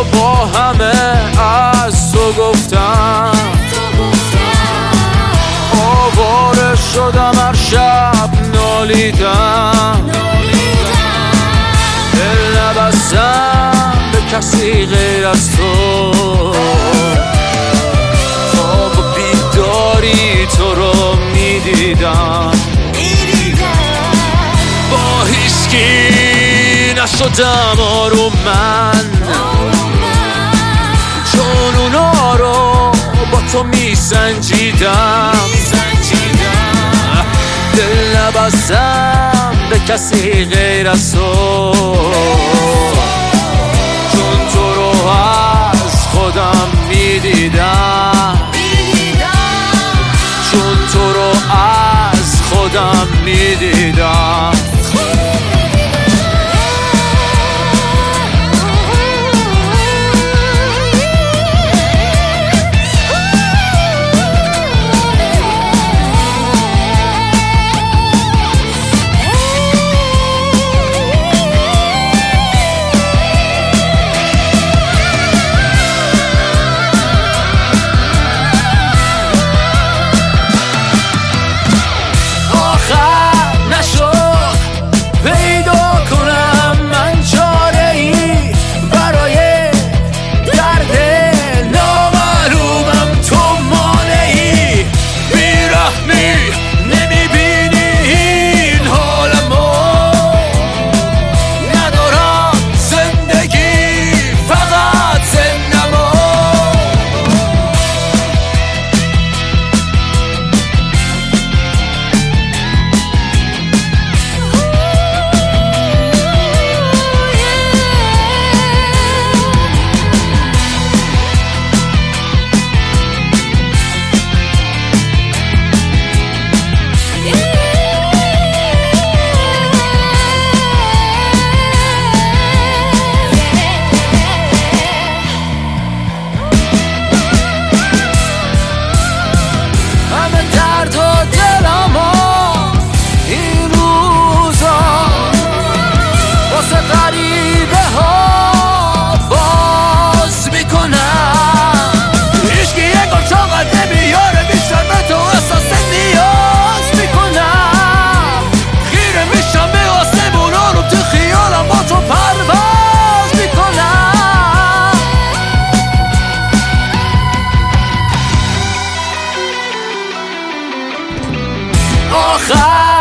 رو با همه از تو گفتم، آواره شدم هر شب نالیدم، دل نبستم به کسی غیر از تو، خواب و بیداری تو رو میدیدم، با هیچکی نشدم آروم من، چون اونا رو با تو میسنجیدم، دل نبستم به کسی غیر از تو، چون تو رو از خودم میدیدم، چون تو رو از خودم میدیدم. آخر